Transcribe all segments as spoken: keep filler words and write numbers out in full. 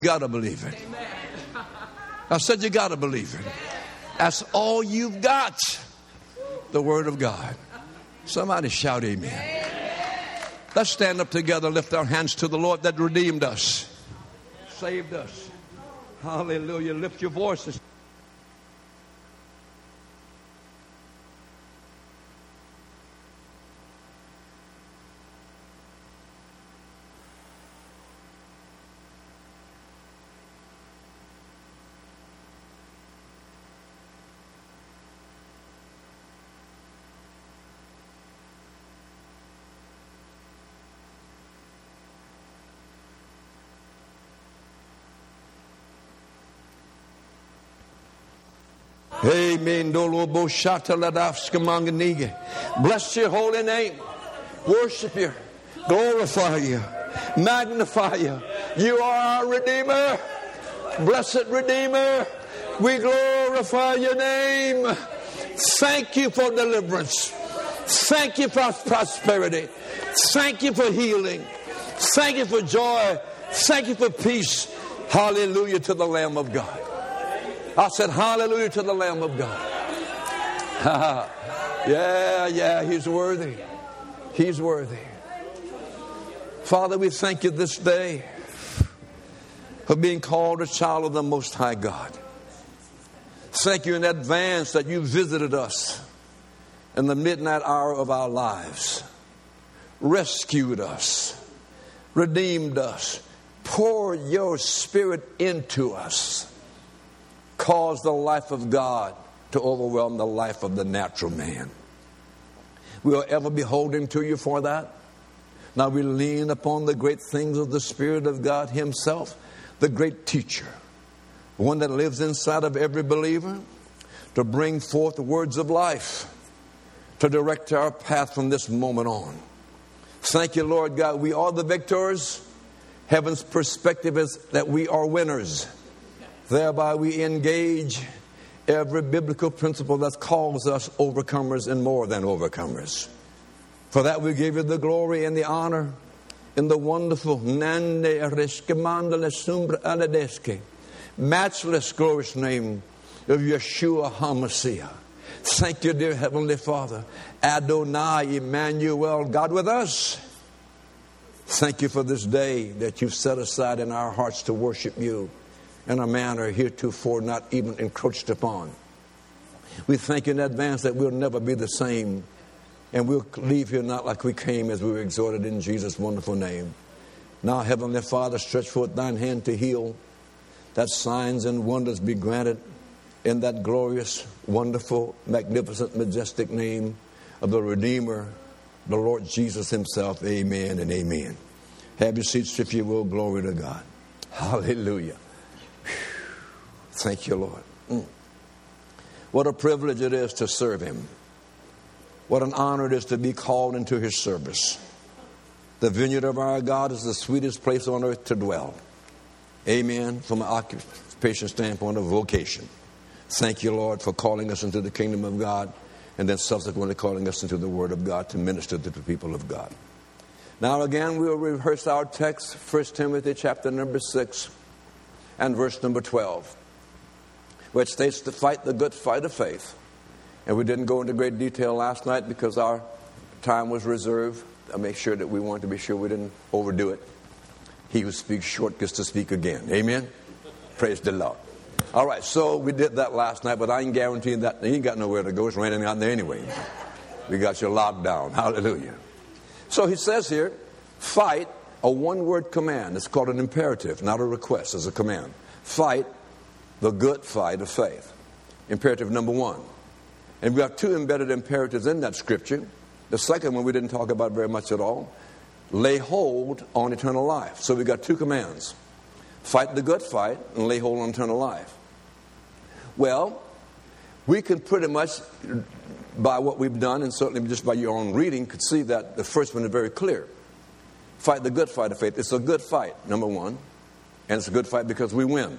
got to believe it. I said you got to believe it. That's all you've got. The Word of God. Somebody shout amen. Let's stand up together, lift our hands to the Lord that redeemed us, saved us. Hallelujah. Lift your voices. Amen. Bless your holy name. Worship you. Glorify you. Magnify you. You are our Redeemer. Blessed Redeemer. We glorify your name. Thank you for deliverance. Thank you for prosperity. Thank you for healing. Thank you for joy. Thank you for peace. Hallelujah to the Lamb of God. I said hallelujah to the Lamb of God. yeah, yeah, he's worthy. He's worthy. Father, we thank you this day for being called a child of the Most High God. Thank you in advance that you visited us in the midnight hour of our lives, rescued us, redeemed us, poured your Spirit into us. Cause the life of God to overwhelm the life of the natural man. We will ever be holding to you for that. Now we lean upon the great things of the Spirit of God Himself, the great teacher, one that lives inside of every believer, to bring forth the words of life, to direct our path from this moment on. Thank you, Lord God. We are the victors. Heaven's perspective is that we are winners. Thereby we engage every biblical principle that calls us overcomers and more than overcomers. For that we give you the glory and the honor in the wonderful, matchless, glorious name of Yeshua HaMashiach. Thank you, dear Heavenly Father. Adonai, Emmanuel, God with us. Thank you for this day that you've set aside in our hearts to worship you in a manner heretofore not even encroached upon. We thank you in advance that we'll never be the same, and we'll leave here not like we came, as we were exhorted in Jesus' wonderful name. Now, Heavenly Father, stretch forth thine hand to heal, that signs and wonders be granted in that glorious, wonderful, magnificent, majestic name of the Redeemer, the Lord Jesus Himself. Amen and amen. Have your seats if you will. Glory to God. Hallelujah. Thank you, Lord. Mm. What a privilege it is to serve Him. What an honor it is to be called into His service. The vineyard of our God is the sweetest place on earth to dwell. Amen. From an occupation standpoint of vocation. Thank you, Lord, for calling us into the kingdom of God and then subsequently calling us into the Word of God to minister to the people of God. Now again, we'll rehearse our text, First Timothy chapter number six. And verse number twelve, which states to fight the good fight of faith. And we didn't go into great detail last night because our time was reserved. I make sure that we wanted to be sure we didn't overdo it. He who speaks short gets to speak again. Amen? Praise the Lord. All right, so we did that last night, but I can guarantee that you ain't got nowhere to go. It's raining out there anyway. We got you locked down. Hallelujah. So he says here, fight. A one-word command. It's called an imperative, not a request. It's a command. Fight the good fight of faith. Imperative number one. And we have two embedded imperatives in that scripture. The second one we didn't talk about very much at all. Lay hold on eternal life. So we got two commands. Fight the good fight and lay hold on eternal life. Well, we can pretty much, by what we've done, and certainly just by your own reading, could see that the first one is very clear. Fight the good fight of faith. It's a good fight, number one. And it's a good fight because we win.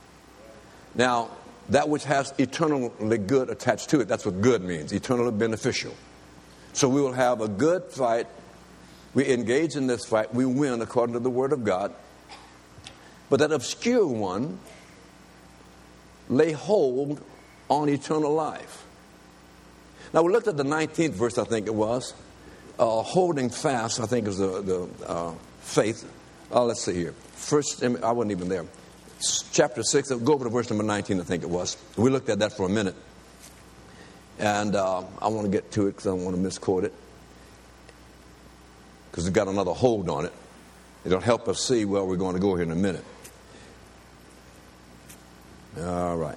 Now, that which has eternally good attached to it, that's what good means, eternally beneficial. So we will have a good fight. We engage in this fight. We win according to the Word of God. But that obscure one, lay hold on eternal life. Now, we looked at the nineteenth verse, I think it was. Uh, holding fast, I think, is the, the uh, faith. Uh, let's see here. First, I wasn't even there. Chapter six, go over to verse number nineteen, I think it was. We looked at that for a minute. And uh, I want to get to it because I don't want to misquote it. Because it's got another hold on it. It'll help us see where we're going to go here in a minute. All right.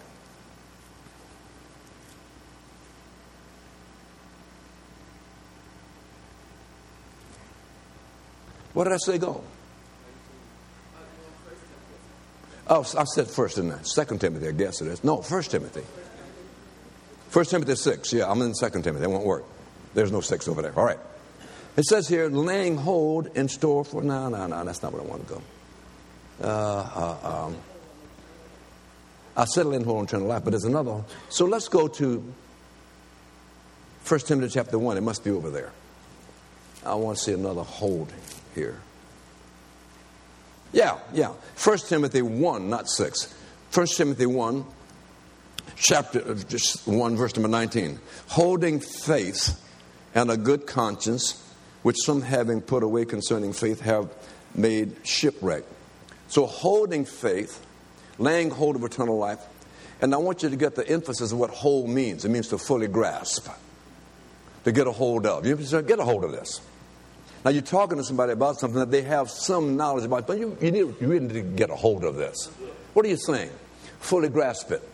What did I say go? Oh, I said first, didn't I? Second Timothy, I guess it is. No, First Timothy. First Timothy six. Yeah, I'm in Second Timothy. It won't work. There's no six over there. All right. It says here, laying hold in store for... No, no, no, that's not where I want to go. Uh, uh, um, I said laying hold on eternal life, but there's another. So let's go to First Timothy chapter one. It must be over there. I want to see another hold here. Yeah, yeah. First Timothy one, not six. First Timothy one, chapter just one, verse number nineteen. Holding faith and a good conscience, which some having put away concerning faith have made shipwreck. So holding faith, laying hold of eternal life, and I want you to get the emphasis of what hold means. It means to fully grasp, to get a hold of. You say, get a hold of this. Now, you're talking to somebody about something that they have some knowledge about, but you, you, need, you really need to get a hold of this. What are you saying? Fully grasp it.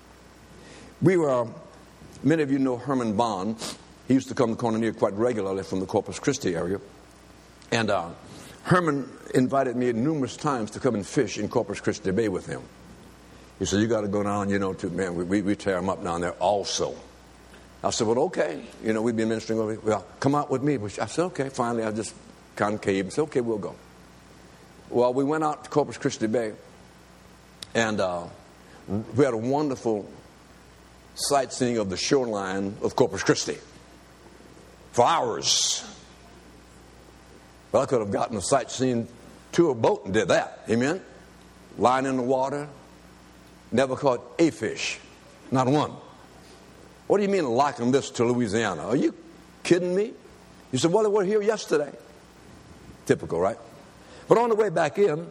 We were, many of you know Herman Bond. He used to come to Koinonia quite regularly from the Corpus Christi area. And uh, Herman invited me numerous times to come and fish in Corpus Christi Bay with him. He said, you got to go down, you know, to, man, we, we tear them up down there also. I said, well, okay. You know, we've been ministering over here. Well, come out with me. I said, okay. Finally, I just concave and said, okay, we'll go. Well, we went out to Corpus Christi Bay, and uh, we had a wonderful sightseeing of the shoreline of Corpus Christi for hours. Well, I could have gotten a sightseeing tour boat and did that. Amen? Lying in the water, never caught a fish. Not one. What do you mean liken this to Louisiana? Are you kidding me? You said, well, they were here yesterday. Typical, right? But on the way back in,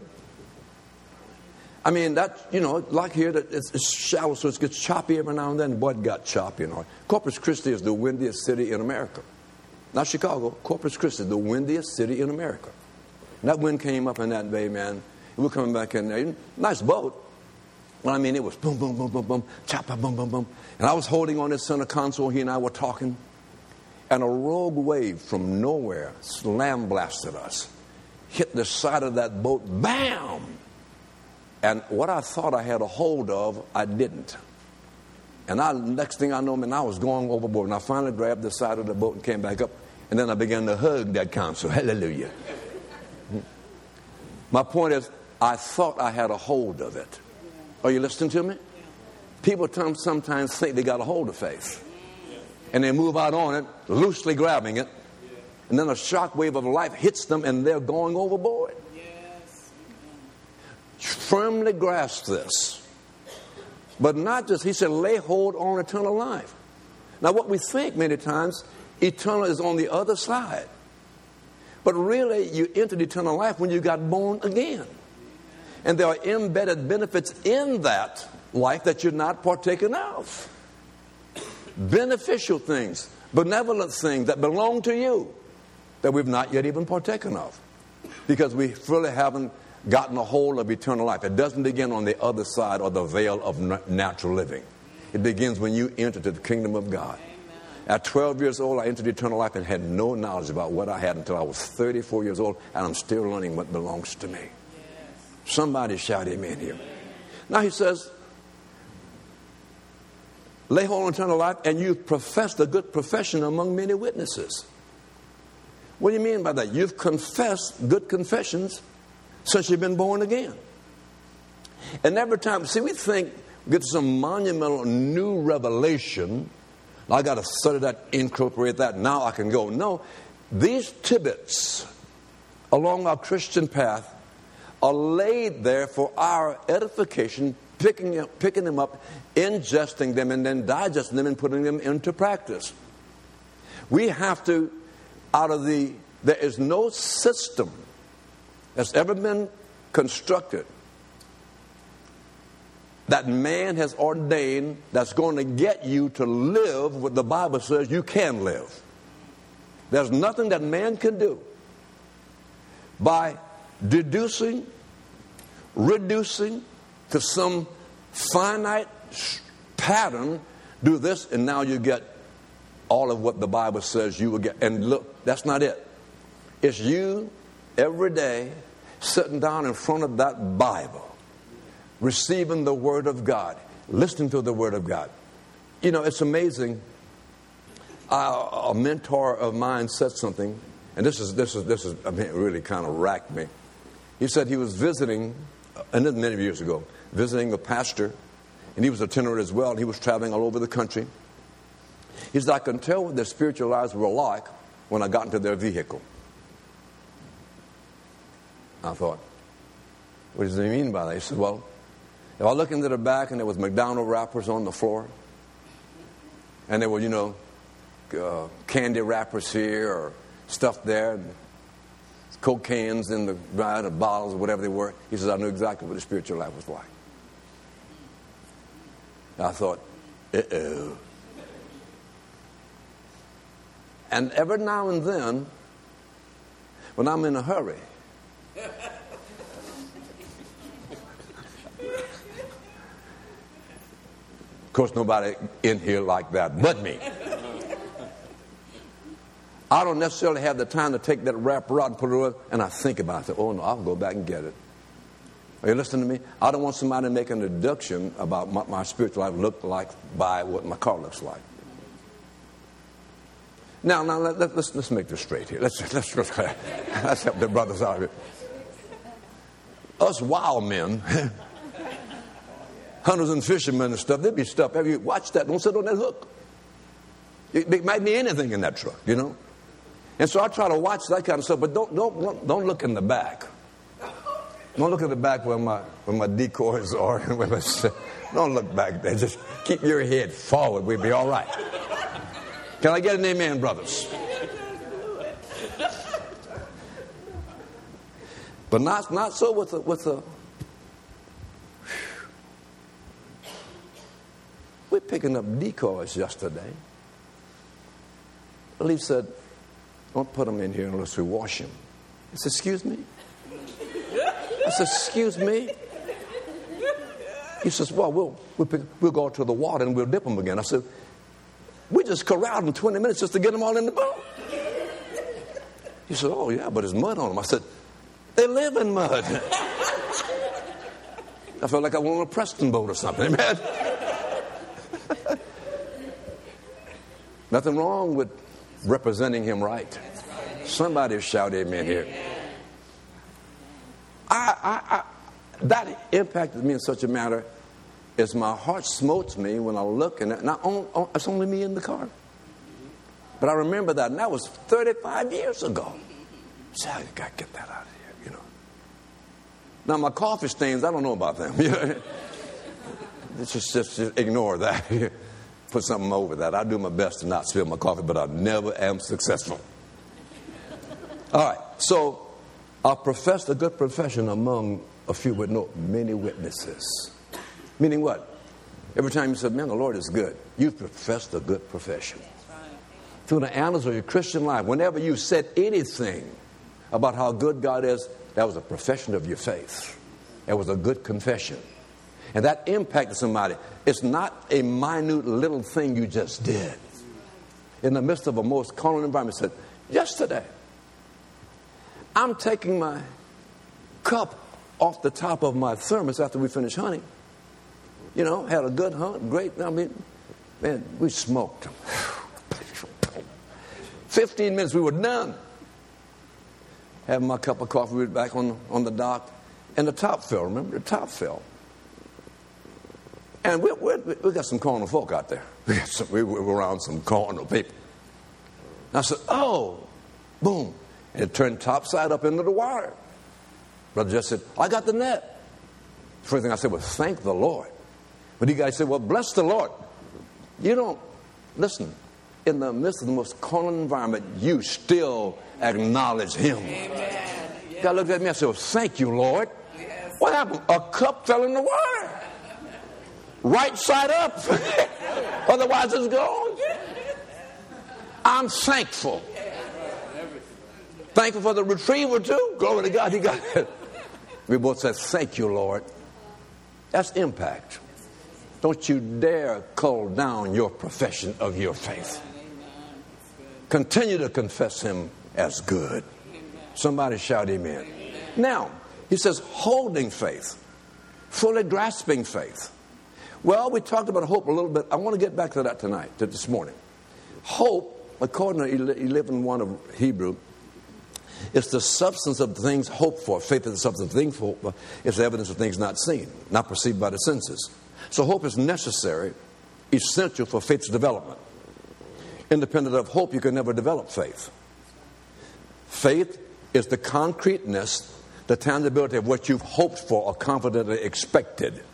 I mean, that, you know, like here, that it's, it's shallow, so it gets choppy every now and then. Boy, it got choppy. You know. Corpus Christi is the windiest city in America. Not Chicago. Corpus Christi, the windiest city in America. And that wind came up in that bay, man. We were coming back in there. Nice boat. Well, I mean, it was boom, boom, boom, boom, boom, chopper, boom, boom, boom. And I was holding on this center console. He and I were talking. And a rogue wave from nowhere slam blasted us. Hit the side of that boat. Bam! And what I thought I had a hold of, I didn't. And I, next thing I know, man, I was going overboard. And I finally grabbed the side of the boat and came back up. And then I began to hug that console. Hallelujah. My point is, I thought I had a hold of it. Are you listening to me? People sometimes think they got a hold of faith. And they move out on it, loosely grabbing it. And then a shock wave of life hits them and they're going overboard. Firmly grasp this. But not just, he said, lay hold on eternal life. Now what we think many times, eternal is on the other side. But really, you entered eternal life when you got born again. And there are embedded benefits in that life that you're not partaking of. Beneficial things, benevolent things that belong to you that we've not yet even partaken of. Because we really haven't gotten a hold of eternal life. It doesn't begin on the other side or the veil of natural living. It begins when you enter to the kingdom of God. Amen. At twelve years old, I entered eternal life and had no knowledge about what I had until I was thirty-four years old, and I'm still learning what belongs to me. Yes. Somebody shout amen here. Now he says, lay hold on eternal life, and you've professed a good profession among many witnesses. What do you mean by that? You've confessed good confessions since you've been born again. And every time, see, we think, get some monumental new revelation. I got to study that, incorporate that, now I can go. No, these tidbits along our Christian path are laid there for our edification, picking, picking them up, ingesting them, and then digesting them and putting them into practice. We have to, out of the, there is no system that's ever been constructed that man has ordained that's going to get you to live what the Bible says you can live. There's nothing that man can do by deducing, reducing to some finite pattern, do this, and now you get all of what the Bible says you will get. And look, that's not it. It's you every day sitting down in front of that Bible, receiving the Word of God, listening to the Word of God. You know, it's amazing. Uh, a mentor of mine said something, and this is this is this is I mean, it really kind of racked me. He said he was visiting, and this many years ago, visiting a pastor, and he was a tenor as well, and he was traveling all over the country. He said, I can tell what their spiritual lives were like when I got into their vehicle. I thought, what does he mean by that? He said, well, if I look into the back and there was McDonald's wrappers on the floor, and there were, you know, uh, candy wrappers here or stuff there, and Coke cans in the right, or bottles or whatever they were. He says, I knew exactly what the spiritual life was like. I thought, uh-oh. And every now and then, when I'm in a hurry, of course, nobody in here like that but me. I don't necessarily have the time to take that wrapper out and put it away, and I think about it. I say, oh, no, I'll go back and get it. Are you listening to me? I don't want somebody to make an deduction about what my spiritual life looked like by what my car looks like. Now, now let, let, let's let's make this straight here. Let's let's let's, let's help the brothers out here. Us wild men, hunters and fishermen and stuff, there'd be stuff. Have you watched that? Don't sit on that hook. It, it might be anything in that truck, you know. And so I try to watch that kind of stuff, but don't don't don't look in the back. Don't look at the back where my where my decoys are. Don't look back there. Just keep your head forward. We'll be all right. Can I get an amen, brothers? But not not so with a with a. We're picking up decoys yesterday. The leaf said, don't put them in here unless we wash them. I said, excuse me? I said, excuse me? He says, well, we'll, we'll, pick, we'll go to the water and we'll dip them again. I said, we just corralled them twenty minutes just to get them all in the boat. He said, oh, yeah, but there's mud on them. I said, they live in mud. I felt like I was on a Preston boat or something, man. Nothing wrong with representing him right. Somebody shout amen here. I, I, I, that impacted me in such a manner as my heart smotes me when I look, and it, not on, on, it's only me in the car. But I remember that, and that was thirty-five years ago. So I got to get that out of here, you know. Now, my coffee stains, I don't know about them. just, just, just ignore that. Put something over that. I do my best to not spill my coffee, but I never am successful. All right, so I professed a good profession among a few with no many witnesses. Meaning what? Every time you said, man, the Lord is good, you've professed a good profession. Through the annals of your Christian life, whenever you said anything about how good God is, that was a profession of your faith. It was a good confession. And that impacted somebody. It's not a minute little thing you just did. In the midst of a most carnal environment, said, yesterday, I'm taking my cup off the top of my thermos after we finished hunting. You know, had a good hunt, great. I mean, man, we smoked them. Fifteen minutes, we were done. Having my cup of coffee, we were back on, on the dock, and the top fell. Remember, the top fell. And we we we got some carnal folk out there. We, got some, we were around some carnal people. And I said, oh, boom. And it turned topside up into the water. Brother Jess said, I got the net. First thing I said was, thank the Lord. But you guys said, well, bless the Lord. You don't, listen, in the midst of the most carnal environment, you still acknowledge Him. Amen. God looked at me and said, well, thank you, Lord. Yes. What happened? A cup fell in the water. Right side up. Otherwise it's gone. I'm thankful. Thankful for the retriever too. Glory to God. He got it. We both said, thank you, Lord. That's impact. Don't you dare cull down your profession of your faith. Continue to confess Him as good. Somebody shout amen. Now, he says holding faith, fully grasping faith. Well, we talked about hope a little bit. I want to get back to that tonight, to this morning. Hope, according to eleven one of Hebrew, is the substance of things hoped for. Faith is the substance of things hoped for. It's the evidence of things not seen, not perceived by the senses. So hope is necessary, essential for faith's development. Independent of hope, you can never develop faith. Faith is the concreteness, the tangibility of what you've hoped for or confidently expected.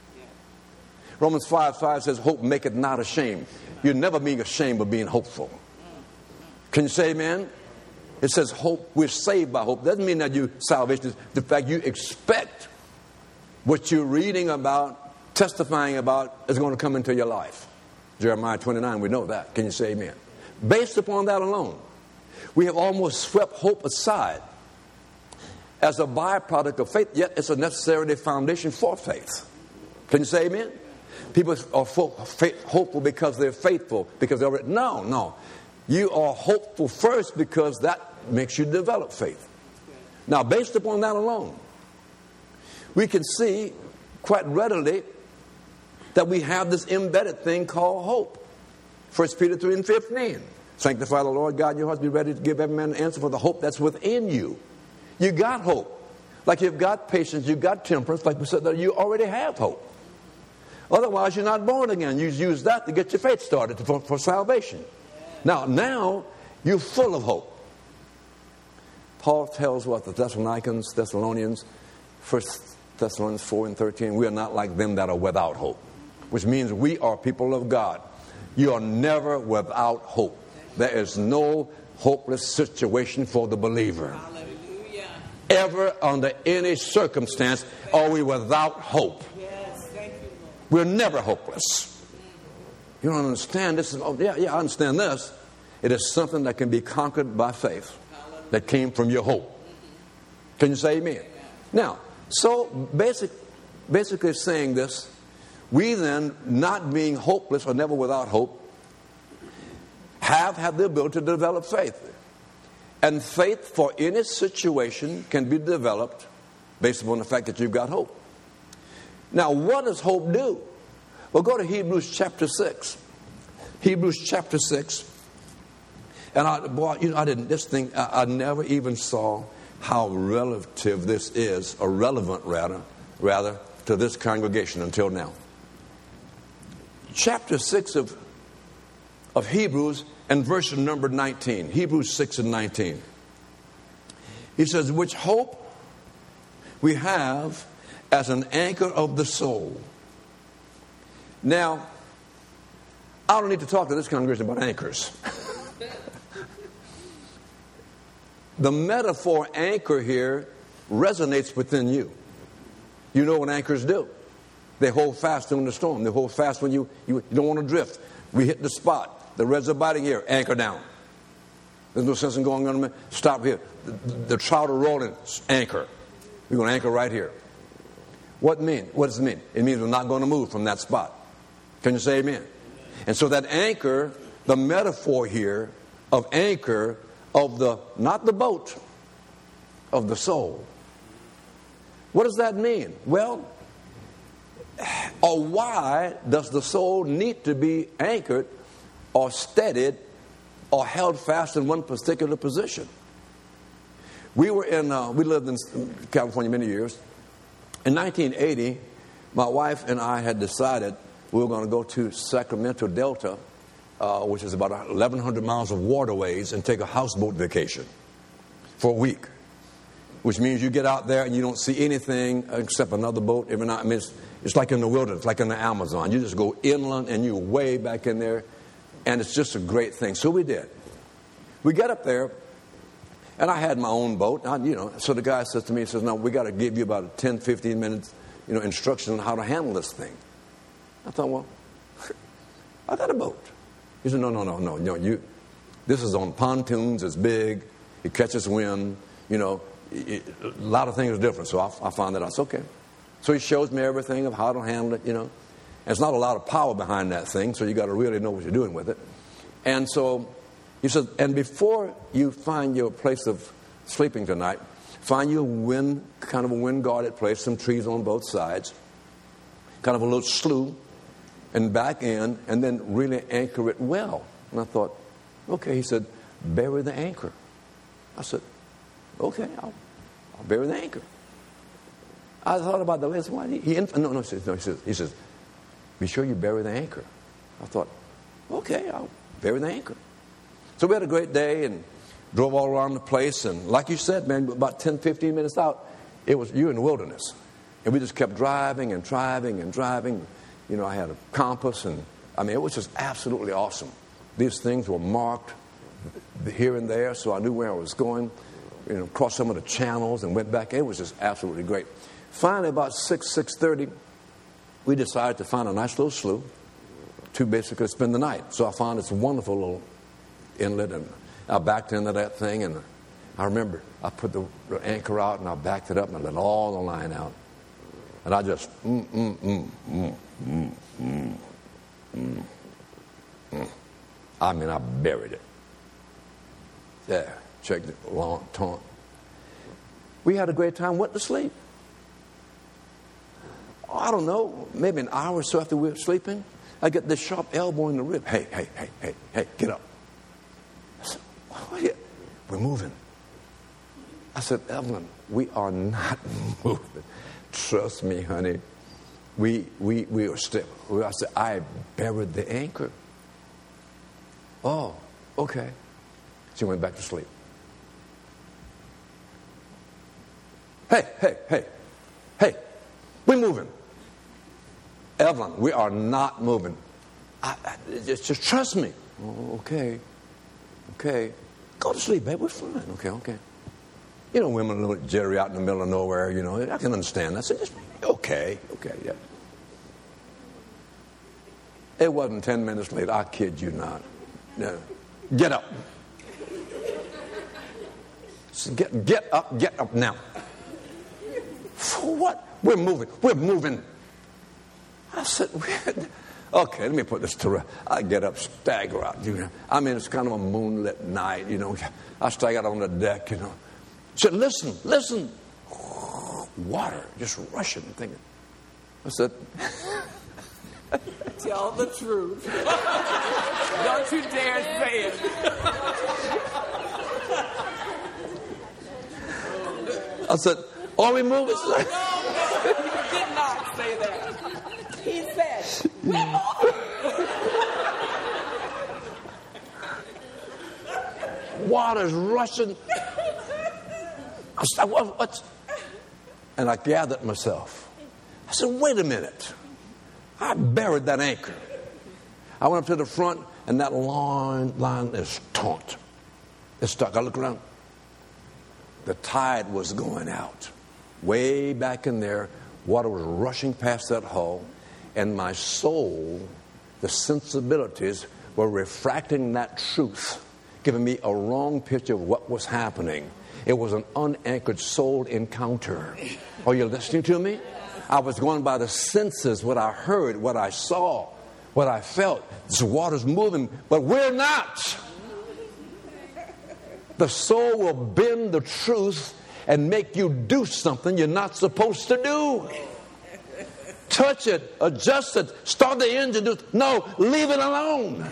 Romans five five says, hope maketh not ashamed. You're never being ashamed of being hopeful. Can you say amen? It says hope, we're saved by hope. Doesn't mean that you salvation is the fact you expect what you're reading about, testifying about is going to come into your life. Jeremiah twenty-nine, we know that. Can you say amen? Based upon that alone, we have almost swept hope aside as a byproduct of faith, yet it's a necessary foundation for faith. Can you say amen? People are hopeful because they're faithful, because they're no, no. You are hopeful first because that makes you develop faith. Now, based upon that alone, we can see quite readily that we have this embedded thing called hope. First Peter three and fifteen. Sanctify the Lord God in your hearts. Be ready to give every man an answer for the hope that's within you. You got hope. Like you've got patience, you've got temperance. Like we said, that you already have hope. Otherwise, you're not born again. You use that to get your faith started for, for salvation. Now, now, you're full of hope. Paul tells what the Thessalonians, Thessalonians, First Thessalonians four and thirteen, we are not like them that are without hope. Which means we are people of God. You are never without hope. There is no hopeless situation for the believer. Hallelujah. Ever under any circumstance are we without hope. Yes, thank you, Lord. We're never hopeless. You don't understand this. Is, oh, yeah, yeah, I understand this. It is something that can be conquered by faith that came from your hope. Can you say amen? Now, so basic, basically saying this, we then, not being hopeless or never without hope, have had the ability to develop faith. And faith for any situation can be developed based upon the fact that you've got hope. Now, what does hope do? Well, go to Hebrews chapter six. Hebrews chapter six. And I, boy, you know, I didn't, this thing, I, I never even saw how relative this is, or relevant rather, rather, to this congregation until now. Chapter six of, of Hebrews and verse number nineteen. Hebrews six and nineteen. He says, which hope we have as an anchor of the soul. Now, I don't need to talk to this congregation about anchors. The metaphor anchor here resonates within you. You know what anchors do. They hold fast during the storm. They hold fast when you, you, you don't want to drift. We hit the spot. The reds are biting here. Anchor down. There's no sense in going on. Stop here. The, the trout are rolling. Anchor. We're going to anchor right here. What mean? What does it mean? It means we're not going to move from that spot. Can you say amen? And so that anchor, the metaphor here of anchor of the, not the boat, of the soul. What does that mean? Well, or why does the soul need to be anchored or steadied or held fast in one particular position? We were in, uh, we lived in California many years. In nineteen eighty, my wife and I had decided we were going to go to Sacramento Delta, uh, which is about eleven hundred miles of waterways, and take a houseboat vacation for a week. which means you get out there and you don't see anything except another boat every night. I mean, it's, it's like in the wilderness, like in the Amazon. You just go inland and you're way back in there, and it's just a great thing. So we did. We got up there, and I had my own boat. I, you know, so the guy says to me, he says, "No, we got to give you about ten, fifteen minutes, you know, instruction on how to handle this thing." I thought, well, I got a boat. He said, "No, no, no, no, no. You, this is on pontoons. It's big. It catches wind. You know, it, a lot of things are different." So I, I found that out. It's okay. So he shows me everything of how to handle it. You know, and it's not a lot of power behind that thing, so you got to really know what you're doing with it. And so he said, and before you find your place of sleeping tonight, find you a wind, kind of a wind-guarded place, some trees on both sides, kind of a little slough, and back in, and then really anchor it well. And I thought, okay. He said, bury the anchor. I said, okay, I'll, I'll bury the anchor. I thought about the last one. He, he no, no, he says, no, he says, he says, be sure you bury the anchor. I thought, okay, I'll bury the anchor. So we had a great day and drove all around the place. And like you said, man, about ten, fifteen minutes out, it was you in the wilderness. And we just kept driving and driving and driving. You know, I had a compass, and I mean, it was just absolutely awesome. These things were marked here and there, so I knew where I was going. You know, crossed some of the channels and went back. It was just absolutely great. Finally, about six, six thirty, we decided to find a nice little slough to basically spend the night. So I found this wonderful little inlet, and I backed into that thing, and I remember I put the anchor out, and I backed it up, and I let all the line out. And I just, mm, mm, mm, mm, mm, mm, mm, mm. I mean, I buried it. There, checked it, long, taunt. We had a great time, went to sleep. Oh, I don't know, maybe an hour or so after we were sleeping, I get this sharp elbow in the rib. Hey, hey, hey, hey, hey, get up. I said, what? We're moving. I said, Evelyn, we are not moving. Trust me, honey. We we we are still. I said, I buried the anchor. Oh, okay. She went back to sleep. Hey, hey, hey, hey, we're moving. Evelyn, we are not moving. I, I, just, just trust me. Oh, okay, okay. Go to sleep, babe. We're fine. Okay, okay. You know, women a little jittery out in the middle of nowhere, you know. I can understand that. I said, just, okay, okay, yeah. It wasn't ten minutes later. I kid you not. No. Get up. So get, get up, get up now. For what? We're moving. We're moving. I said, okay, let me put this to rest. I get up, stagger out. You know, I mean, it's kind of a moonlit night, you know. I stagger out on the deck, you know. She said, listen, listen. Water just rushing. Thinking. I said, tell the truth. Don't you dare say it. I said, are we moving? No, no, he did not say that. He said, water's rushing. I said, what, what's... And I gathered myself. I said, wait a minute. I buried that anchor. I went up to the front, and that line, line is taut. It's stuck. I look around. The tide was going out. Way back in there, water was rushing past that hull, and my soul, the sensibilities, were refracting that truth, giving me a wrong picture of what was happening. It was an unanchored soul encounter. Are you listening to me? I was going by the senses, what I heard, what I saw, what I felt. This water's moving, but we're not. The soul will bend the truth and make you do something you're not supposed to do. Touch it, adjust it, start the engine. Do, no, leave it alone.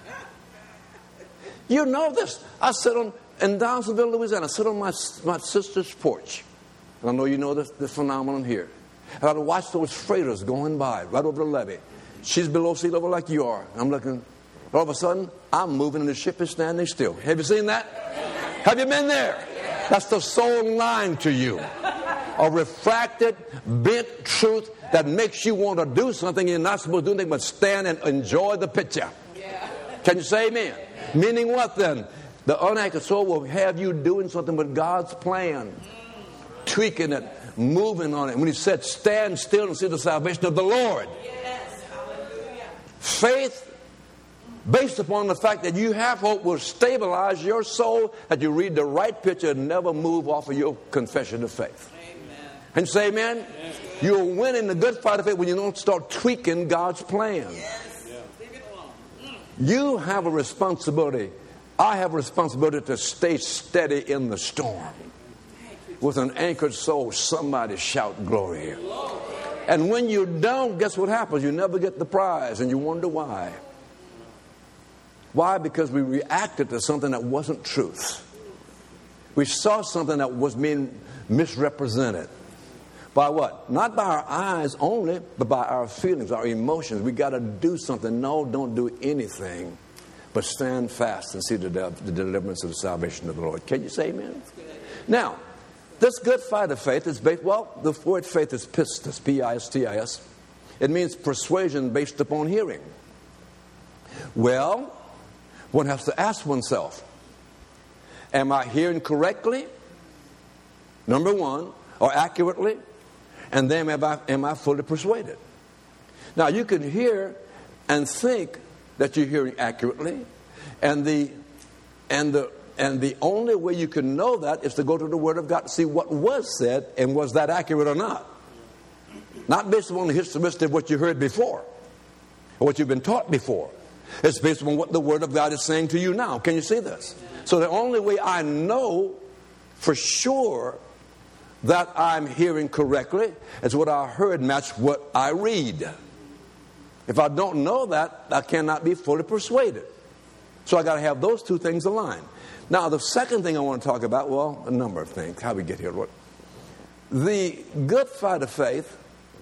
You know this. I sit on, in Downsonville, Louisiana, I sit on my, my sister's porch. And I know you know this, this phenomenon here. And I'd watch those freighters going by right over the levee. She's below sea level like you are. I'm looking. All of a sudden, I'm moving and the ship is standing still. Have you seen that? Have you been there? That's the soul lying to you. A refracted, bent truth that makes you want to do something you're not supposed to do anything but stand and enjoy the picture. Can you say amen? Meaning what then? The unanchored soul will have you doing something with God's plan. Tweaking it, moving on it. When he said, stand still and see the salvation of the Lord. Yes. Hallelujah. Faith based upon the fact that you have hope will stabilize your soul, that you read the right picture and never move off of your confession of faith. Amen. And say amen? Yes. You're winning the good fight of faith when you don't start tweaking God's plan. Yes. Yeah. Leave it alone. Mm. You have a responsibility. I have a responsibility to stay steady in the storm. With an anchored soul, somebody shout glory. And when you don't, guess what happens? You never get the prize and you wonder why. Why? Because we reacted to something that wasn't truth. We saw something that was being misrepresented. By what? Not by our eyes only, but by our feelings, our emotions. We got to do something. No, don't do anything, but stand fast and see the, the deliverance of the salvation of the Lord. Can you say amen? Now, this good fight of faith is based, well, the word faith is pistis, P I S T I S. It means persuasion based upon hearing. Well, one has to ask oneself, am I hearing correctly? Number one, or accurately? And then am I, am I fully persuaded? Now, you can hear and think that you're hearing accurately, and the and the And the only way you can know that is to go to the Word of God to see what was said and was that accurate or not. Not based upon the historicity of what you heard before or what you've been taught before. It's based upon what the Word of God is saying to you now. Can you see this? So the only way I know for sure that I'm hearing correctly is what I heard match what I read. If I don't know that, I cannot be fully persuaded. So I got to have those two things aligned. Now, the second thing I want to talk about, well, a number of things. How we get here? What? The good fight of faith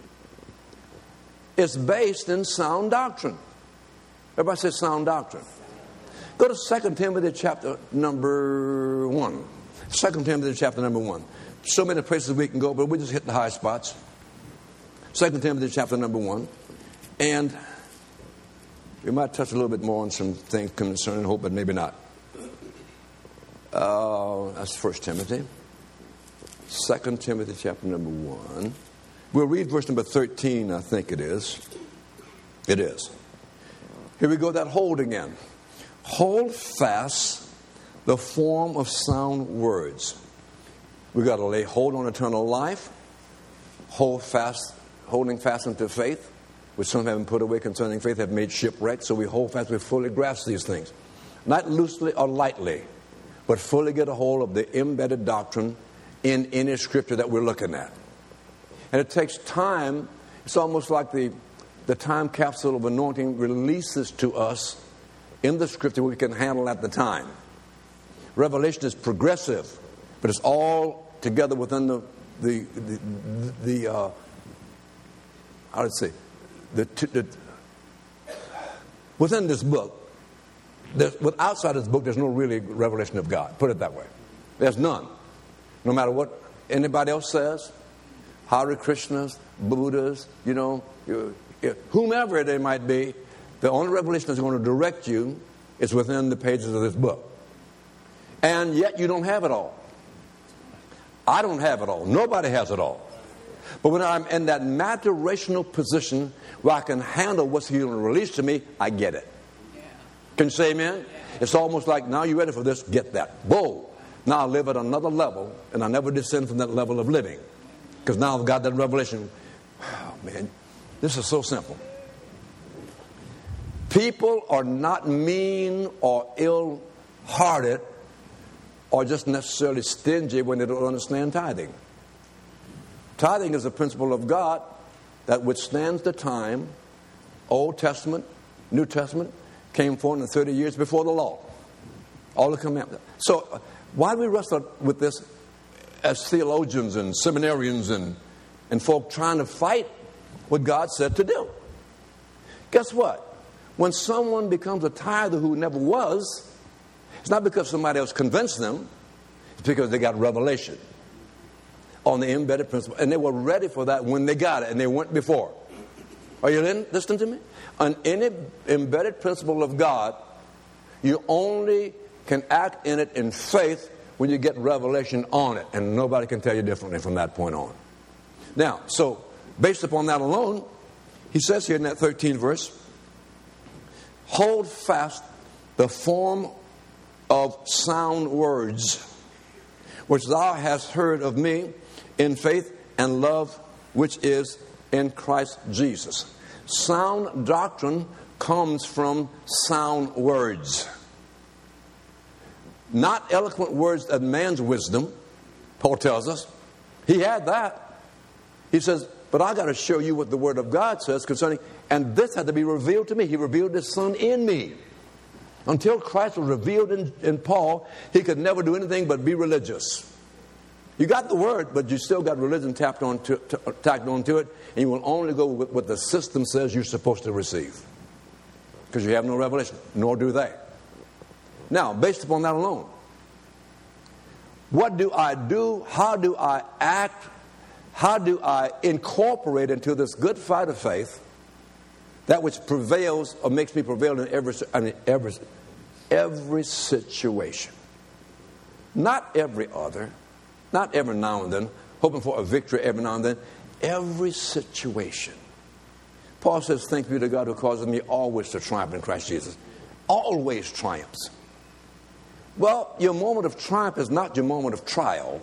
is based in sound doctrine. Everybody says sound doctrine. Go to Second Timothy chapter number one. Second Timothy chapter number one. So many places we can go, but we just hit the high spots. Second Timothy chapter number one. And we might touch a little bit more on some things concerning hope, but maybe not. Uh, that's First Timothy. Second Timothy chapter number one. We'll read verse number thirteen, I think it is. It is. Here we go, that hold again. Hold fast the form of sound words. We've got to lay hold on eternal life. Hold fast, holding fast unto faith, which some haven't put away concerning faith, have made shipwreck. So we hold fast, we fully grasp these things. Not loosely or lightly, but fully get a hold of the embedded doctrine in any scripture that we're looking at. And it takes time. It's almost like the, the time capsule of anointing releases to us in the scripture we can handle at the time. Revelation is progressive, but it's all together within the, the, the, the uh, how do I say, the, the, within this book. With outside this book, there's no really revelation of God. Put it that way. There's none. No matter what anybody else says, Hare Krishnas, Buddhas, you know, you, you, whomever they might be, the only revelation that's going to direct you is within the pages of this book. And yet you don't have it all. I don't have it all. Nobody has it all. But when I'm in that maturational position where I can handle what's going to release to me, I get it. Can you say amen? It's almost like, now you're ready for this, get that. Whoa. Now I live at another level, and I never descend from that level of living. Because now I've got that revelation. Oh, man, this is so simple. People are not mean or ill-hearted or just necessarily stingy when they don't understand tithing. Tithing is a principle of God that withstands the time. Old Testament, New Testament, came forth in thirty years before the law. All the commandments. So uh, why do we wrestle with this as theologians and seminarians and, and folk trying to fight what God said to do? Guess what? When someone becomes a tither who never was, it's not because somebody else convinced them. It's because they got revelation on the embedded principle. And they were ready for that when they got it, and they weren't before. Are you listening to me? On any embedded principle of God, you only can act in it in faith when you get revelation on it. And nobody can tell you differently from that point on. Now, so based upon that alone, he says here in that thirteenth verse, hold fast the form of sound words, which thou hast heard of me in faith and love, which is in Christ Jesus. Sound doctrine comes from sound words. Not eloquent words of man's wisdom, Paul tells us. He had that. He says, but I got to show you what the Word of God says concerning, and this had to be revealed to me. He revealed His Son in me. Until Christ was revealed in, in Paul, he could never do anything but be religious. You got the Word, but you still got religion tapped on to, to, tacked onto it, and you will only go with what the system says you're supposed to receive. Because you have no revelation, nor do they. Now, based upon that alone, what do I do? How do I act? How do I incorporate into this good fight of faith that which prevails or makes me prevail in every, I mean, every, every situation? Not every other, not every now and then, hoping for a victory every now and then. Every situation. Paul says, thanks be to God who causes me always to triumph in Christ Jesus. Always triumphs. Well, your moment of triumph is not your moment of trial.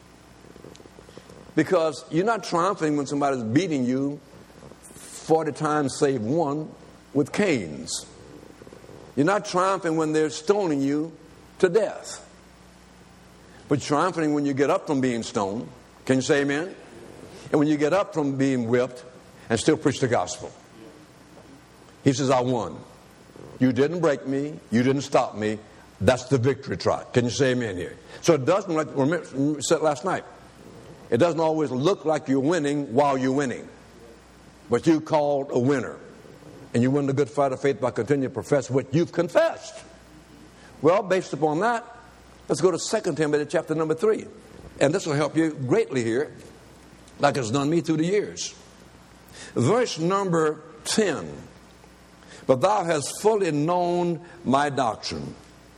Because you're not triumphing when somebody's beating you forty times save one with canes. You're not triumphing when they're stoning you to death. But triumphing when you get up from being stoned. Can you say amen? And when you get up from being whipped and still preach the gospel. He says, I won. You didn't break me. You didn't stop me. That's the victory trot. Can you say amen here? So it doesn't, like we said last night, it doesn't always look like you're winning while you're winning. But you called a winner. And you win the good fight of faith by continuing to profess what you've confessed. Well, based upon that, let's go to Second Timothy chapter number three. And this will help you greatly here, like it's done me through the years. Verse number ten. But thou hast fully known my doctrine.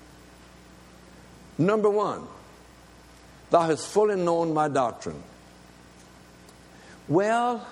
Number one, thou hast fully known my doctrine. Well,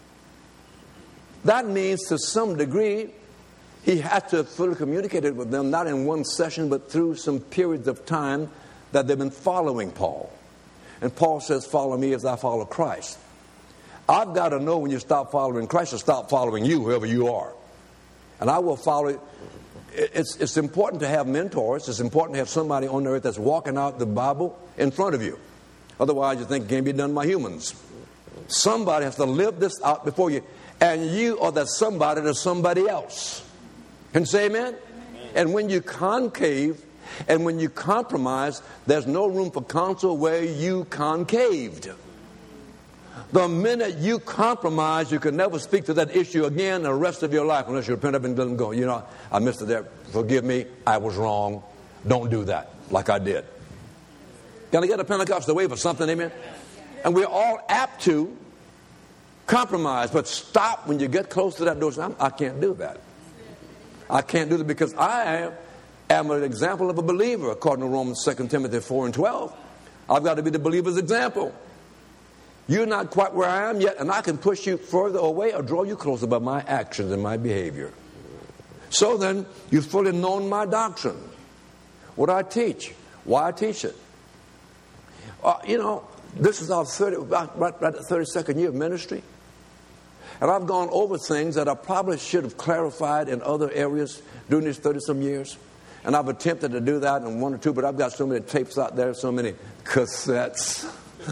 that means to some degree he had to have fully communicated with them, not in one session, but through some periods of time that they've been following Paul. And Paul says, follow me as I follow Christ. I've got to know when you stop following Christ to stop following you, whoever you are. And I will follow. It's, it's important to have mentors. It's important to have somebody on the earth that's walking out the Bible in front of you. Otherwise, you think it can't be done by humans. Somebody has to live this out before you. And you are that somebody to somebody else. Can you say amen? Amen? And when you concave and when you compromise, there's no room for counsel where you concaved. The minute you compromise, you can never speak to that issue again the rest of your life unless you repent up and let them go. You know, I missed it there. Forgive me. I was wrong. Don't do that like I did. Can I get a Pentecostal wave or something? Amen? And we're all apt to compromise, but stop when you get close to that door. Say, I can't do that. I can't do that because I am an example of a believer, according to Romans Second Timothy four and twelve. I've got to be the believer's example. You're not quite where I am yet, and I can push you further away or draw you closer by my actions and my behavior. So then, you've fully known my doctrine. What I teach, why I teach it. Uh, you know, this is our thirty, right, right at the thirty-second year of ministry. And I've gone over things that I probably should have clarified in other areas during these thirty-some years. And I've attempted to do that in one or two, but I've got so many tapes out there, so many cassettes.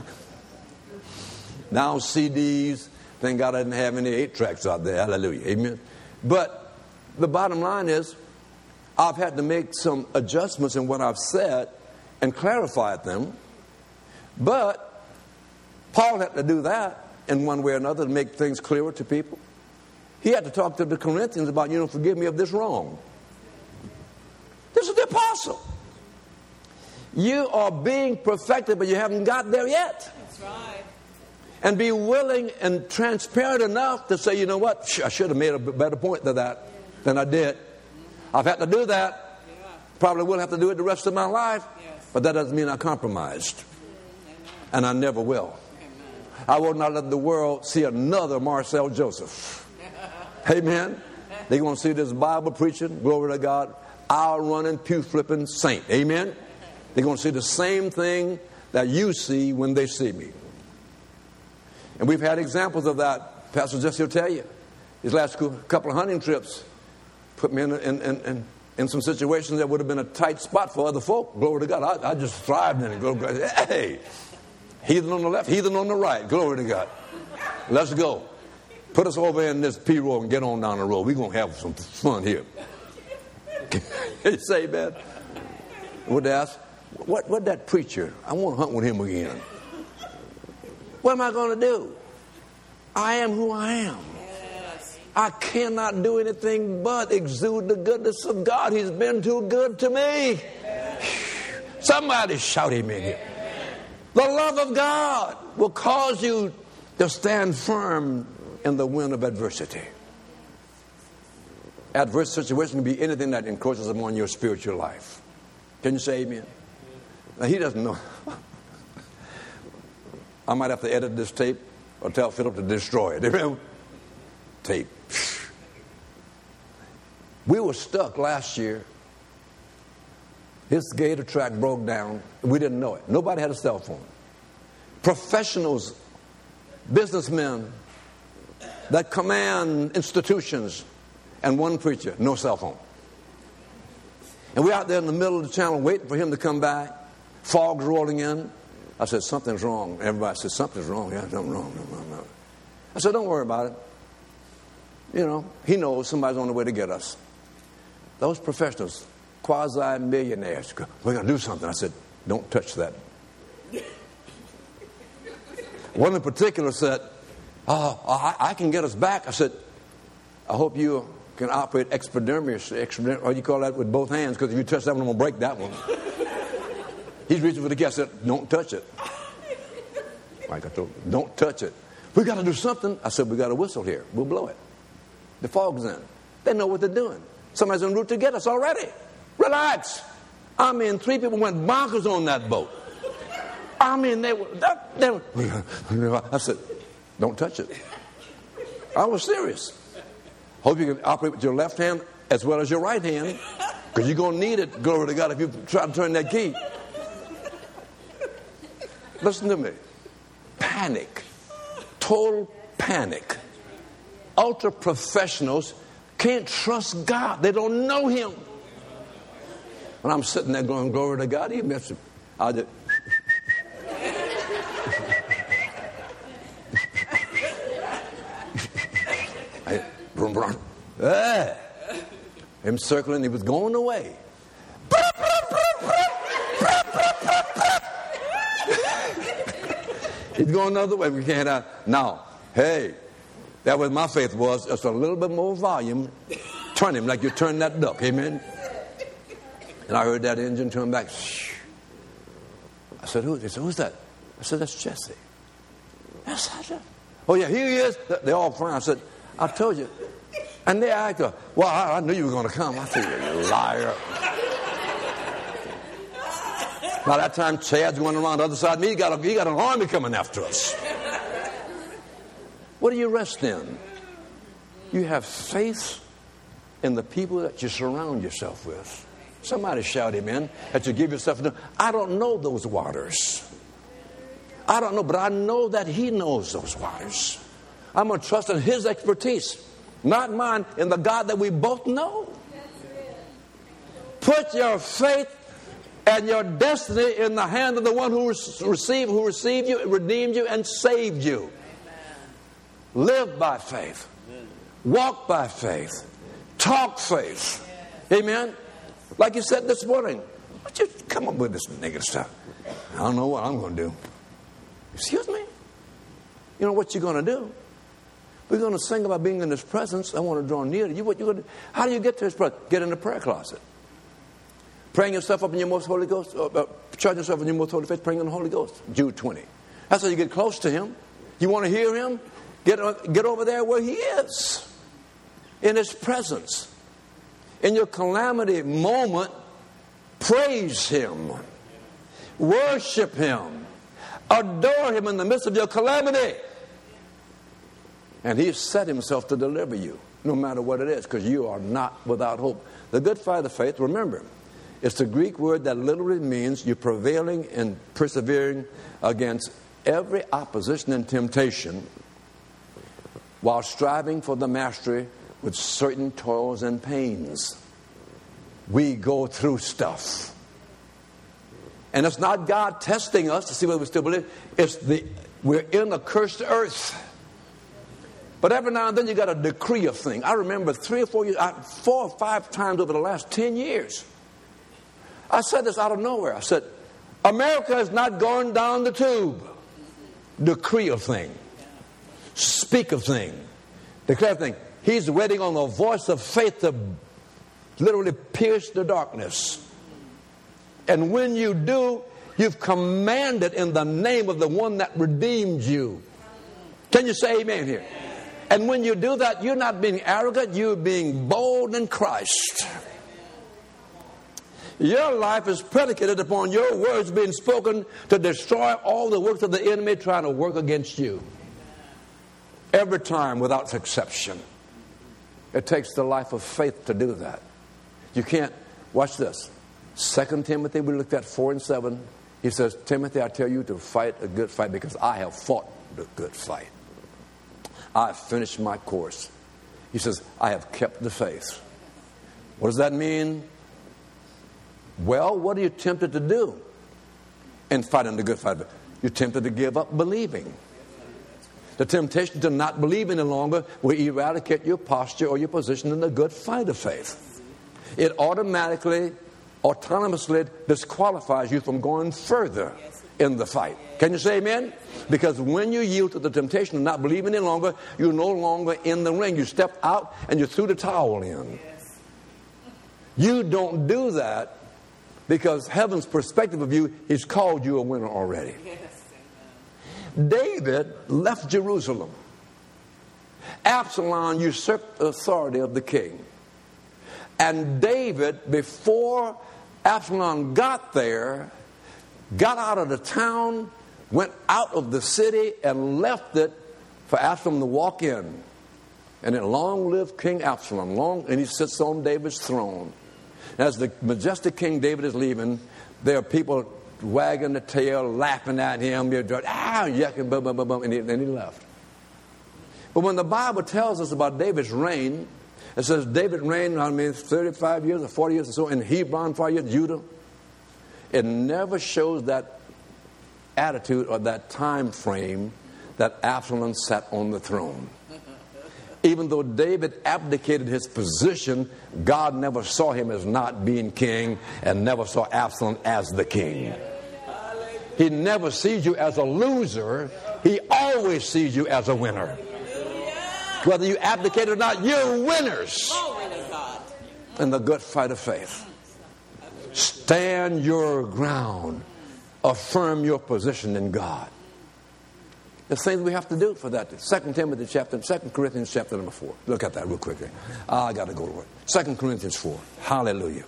Now C Ds. Thank God I didn't have any eight tracks out there. Hallelujah. Amen. But the bottom line is, I've had to make some adjustments in what I've said and clarified them. But Paul had to do that in one way or another to make things clearer to people. He had to talk to the Corinthians about, you know, forgive me of this wrong. This is the apostle. You are being perfected, but you haven't got there yet. That's right. And be willing and transparent enough to say, you know what, I should have made a better point to that than I did. I've had to do that. Probably will have to do it the rest of my life. But that doesn't mean I compromised. And I never will. I will not let the world see another Marcel Joseph. Amen. They're going to see this Bible preaching, glory to God, aisle running, pew flipping saint. Amen. They're going to see the same thing that you see when they see me. And we've had examples of that. Pastor Jesse will tell you. His last couple of hunting trips put me in, in, in, in, in some situations that would have been a tight spot for other folk. Glory to God. I, I just thrived in it. Hey, heathen on the left, heathen on the right. Glory to God. Let's go. Put us over in this P road and get on down the road. We're going to have some fun here. You say, man? Would they ask, what, what that preacher? I want to hunt with him again. What am I going to do? I am who I am. Yes. I cannot do anything but exude the goodness of God. He's been too good to me. Yes. Somebody shout amen here. The love of God will cause you to stand firm in the wind of adversity. Adverse situation can be anything that encroaches upon your spiritual life. Can you say amen? Now, he doesn't know. I might have to edit this tape or tell Philip to destroy it. Amen? Tape. We were stuck last year. His gator track broke down. We didn't know it. Nobody had a cell phone. Professionals, businessmen that command institutions, and one preacher, no cell phone. And we're out there in the middle of the channel waiting for him to come back. Fog's rolling in. I said, something's wrong. Everybody said, something's wrong. Yeah, something's wrong. I said, don't worry about it. You know, he knows somebody's on the way to get us. Those professionals, quasi-millionaires, we're going to do something. I said, don't touch that. One in particular said, oh, I, I can get us back. I said, I hope you can operate expeditiously, expedit, or you call that with both hands, because if you touch that one, I'm going to break that one. He's reaching for the key. I said, don't touch it. Like I told him, don't touch it. We got to do something. I said, we got a whistle here. We'll blow it. The fog's in. They know what they're doing. Somebody's en route to get us already. Relax. I mean, three people went bonkers on that boat. I mean, they were, they were. I said, don't touch it. I was serious. Hope you can operate with your left hand as well as your right hand, because you're going to need it, glory to God, if you try to turn that key. Listen to me. Panic. Total panic. Ultra professionals can't trust God. They don't know Him. When I'm sitting there going, glory to God, He missed him. I just. I, brum, brum. Ah. Him circling, he was going away. He's going another way. We can't. Uh, now, hey, that was my faith was just a little bit more volume. Turn him like you turn that duck. Amen. And I heard that engine turn back. Shh. I said, who? They said, who's that? I said, that's Jesse. That's that. Oh yeah, here he is. They all frowned. I said, I told you. And they acted, well, I, I knew you were going to come. I said, you liar. By that time, Chad's going around the other side of me. He got, a, he got an army coming after us. What do you rest in? You have faith in the people that you surround yourself with. Somebody shout amen. That you give yourself to. I don't know those waters. I don't know, but I know that He knows those waters. I'm going to trust in His expertise, not mine, in the God that we both know. Put your faith and your destiny in the hand of the one who received, who received you, redeemed you, and saved you. Live by faith. Walk by faith. Talk faith. Amen. Like you said this morning, what you come up with this negative stuff? I don't know what I'm going to do. Excuse me? You know what you're going to do? We're going to sing about being in His presence. I want to draw near to you. What you going to do? How do you get to His presence? Get in the prayer closet. Praying yourself up in your most Holy Ghost, uh, uh, charging yourself in your most holy faith, praying on the Holy Ghost. Jude twenty. That's how you get close to Him. You want to hear Him? Get, uh, get over there where He is. In His presence. In your calamity moment, praise Him. Worship Him. Adore Him in the midst of your calamity. And He set Himself to deliver you, no matter what it is, because you are not without hope. The good fight of faith, remember, it's the Greek word that literally means you're prevailing and persevering against every opposition and temptation while striving for the mastery with certain toils and pains. We go through stuff. And it's not God testing us to see whether we still believe. It's the we're in a cursed earth. But every now and then you got to decree a thing. I remember three or four years, four or five times over the last ten years, I said this out of nowhere. I said, America is not going down the tube. Decree a thing. Speak a thing. Declare a thing. He's waiting on the voice of faith to literally pierce the darkness. And when you do, you've commanded in the name of the one that redeemed you. Can you say amen here? And when you do that, you're not being arrogant, you're being bold in Christ. Your life is predicated upon your words being spoken to destroy all the works of the enemy trying to work against you. Every time, without exception. It takes the life of faith to do that. You can't, watch this. Second Timothy, we looked at four and seven. He says, Timothy, I tell you to fight a good fight because I have fought the good fight. I have finished my course. He says, I have kept the faith. What does that mean? Well, what are you tempted to do in fighting the good fight? You're tempted to give up believing. The temptation to not believe any longer will eradicate your posture or your position in the good fight of faith. It automatically, autonomously disqualifies you from going further in the fight. Can you say amen? Because when you yield to the temptation of not believing any longer, you're no longer in the ring. You step out and you threw the towel in. You don't do that because heaven's perspective of you, He's called you a winner already. David left Jerusalem. Absalom usurped the authority of the king. And David, before Absalom got there, got out of the town, went out of the city, and left it for Absalom to walk in. And then long live King Absalom. Long, and he sits on David's throne. And as the majestic King David is leaving, there are people wagging the tail, laughing at him. You're just, ah, yucking, bum, bum, bum, bum, and then he left. But when the Bible tells us about David's reign, it says David reigned, I mean, thirty-five years or forty years or so in Hebron, five years, Judah. It never shows that attitude or that time frame that Absalom sat on the throne. Even though David abdicated his position, God never saw him as not being king and never saw Absalom as the king. He never sees you as a loser. He always sees you as a winner. Whether you abdicate or not, you're winners in the good fight of faith. Stand your ground. Affirm your position in God. There's things we have to do for that. Second Timothy chapter, Second Corinthians chapter number four. Look at that real quickly. Ah, I got to go to work. Second Corinthians four. Hallelujah.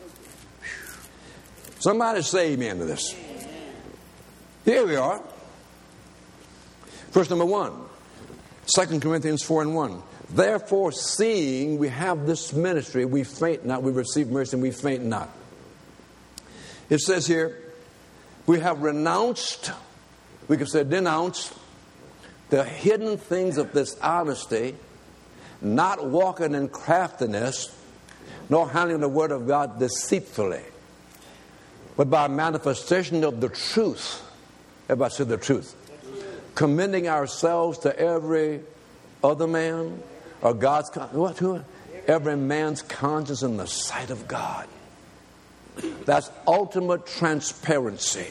Somebody say amen to this. Here we are. Verse number one. Second Corinthians four and one. Therefore, seeing we have this ministry, we faint not. We receive mercy and we faint not. It says here, we have renounced, we could say denounced, the hidden things of dishonesty, not walking in craftiness, nor handling the word of God deceitfully, but by manifestation of the truth. Everybody say the truth. Commending ourselves to every other man, or God's, what, who? Every man's conscience in the sight of God. That's ultimate transparency.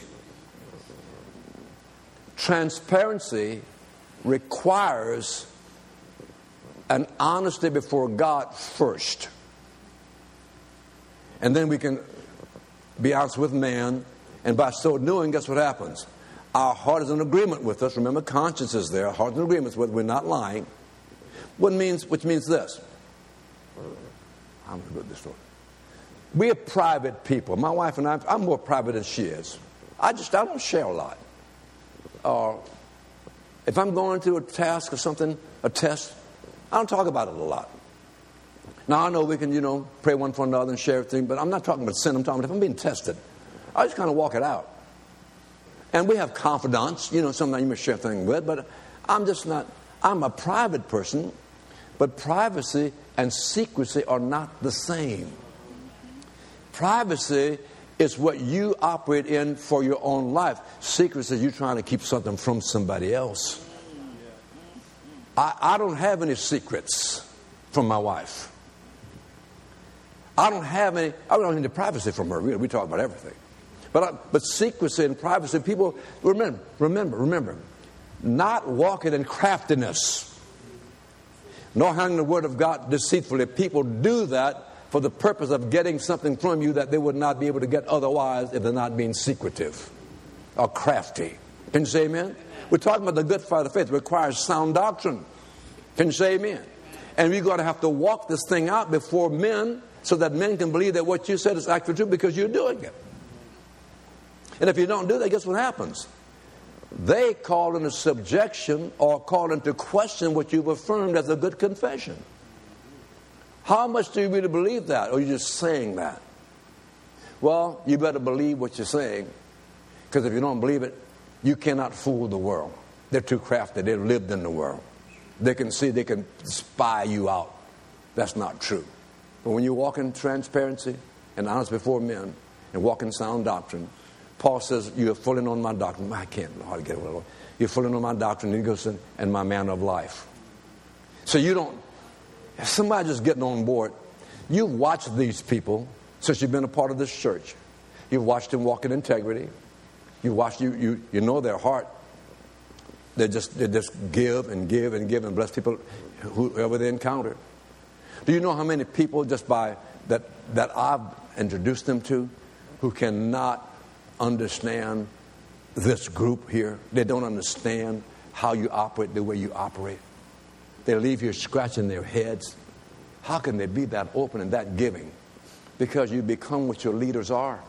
Transparency requires an honesty before God first. And then we can be honest with man, and by so doing, guess what happens? Our heart is in agreement with us. Remember, conscience is there. Our heart is in agreement with us. We're not lying. What means, which means this. I'm going to go to this story. We're private people. My wife and I, I'm more private than she is. I just, I don't share a lot. Uh, if I'm going through a task or something, a test, I don't talk about it a lot. Now, I know we can, you know, pray one for another and share everything, but I'm not talking about sin. I'm talking about if I'm being tested, I just kind of walk it out. And we have confidants, you know, sometimes you may share things with, but I'm just not, I'm a private person, but privacy and secrecy are not the same. Privacy is what you operate in for your own life. Secrecy is you trying to keep something from somebody else. I, I don't have any secrets from my wife. I don't have any, I don't have any privacy from her. We, we talk about everything. But, I, but secrecy and privacy, people, remember, remember, remember, not walking in craftiness, nor handling the word of God deceitfully. People do that for the purpose of getting something from you that they would not be able to get otherwise if they're not being secretive or crafty. Can you say amen? We're talking about the good fight of faith. It requires sound doctrine. Can you say amen? And we're going to have to walk this thing out before men so that men can believe that what you said is actually true because you're doing it. And if you don't do that, guess what happens? They call into subjection or call into question what you've affirmed as a good confession. How much do you really believe that? Or are you just saying that? Well, you better believe what you're saying. Because if you don't believe it, you cannot fool the world. They're too crafty. They've lived in the world. They can see, they can spy you out. That's not true. But when you walk in transparency and honest before men and walk in sound doctrine, Paul says, you're fully on my doctrine. I can't hardly get it. You're fully on my doctrine, and he goes, and my manner of life. So you don't, if somebody just getting on board, you've watched these people since you've been a part of this church. You've watched them walk in integrity. You watched, you, you, you know their heart. They just, they just give and give and give and bless people, whoever they encounter. Do you know how many people just by that, that I've introduced them to who cannot understand this group here? They don't understand how you operate the way you operate. They leave here scratching their heads. How can they be that open and that giving? Because you become what your leaders are.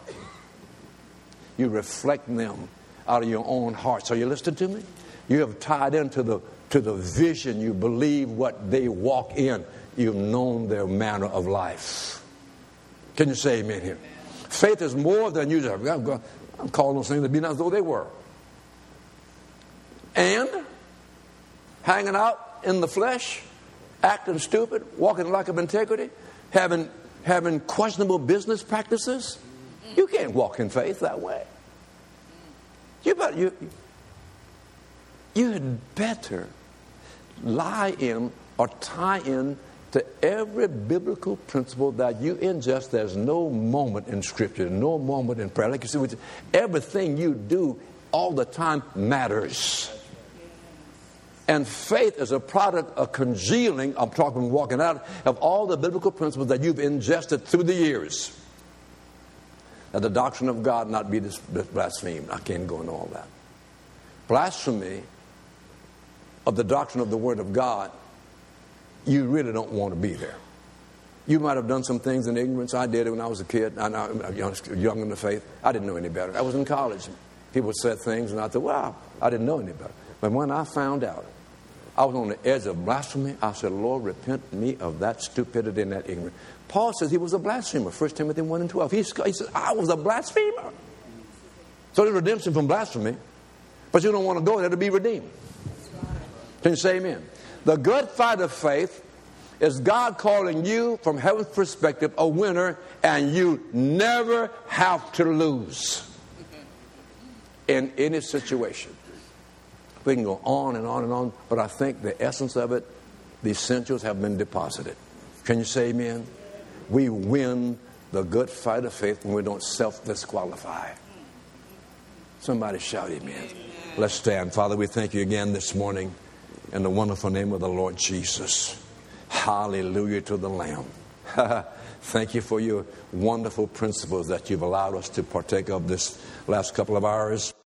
You reflect them out of your own heart. So you listen to me? You have tied into the to the vision. You believe what they walk in. You've known their manner of life. Can you say amen here? Faith is more than you just, I'm calling those things to be not as though they were. And hanging out in the flesh, acting stupid, walking in lack of integrity, having having questionable business practices. You can't walk in faith that way. You better you you had better lie in or tie in to every biblical principle that you ingest. There's no moment in Scripture, no moment in prayer. Like you see, everything you do all the time matters. And faith is a product of congealing, I'm talking walking out, of all the biblical principles that you've ingested through the years. That the doctrine of God not be blasphemed. I can't go into all that. Blasphemy of the doctrine of the Word of God, you really don't want to be there. You might have done some things in ignorance. I did it when I was a kid. I was young in the faith. I didn't know any better. I was in college. People said things, and I thought, wow, I didn't know any better. But when I found out, I was on the edge of blasphemy. I said, Lord, repent me of that stupidity and that ignorance. Paul says he was a blasphemer. First Timothy one and twelve. He, he said, I was a blasphemer. So there's redemption from blasphemy. But you don't want to go there to be redeemed. Can you say amen? The good fight of faith is God calling you from heaven's perspective a winner, and you never have to lose in any situation. We can go on and on and on, but I think the essence of it, the essentials have been deposited. Can you say amen? We win the good fight of faith when we don't self-disqualify. Somebody shout amen. Let's stand. Father, we thank you again this morning in the wonderful name of the Lord Jesus. Hallelujah to the Lamb. Thank you for your wonderful principles that you've allowed us to partake of this last couple of hours.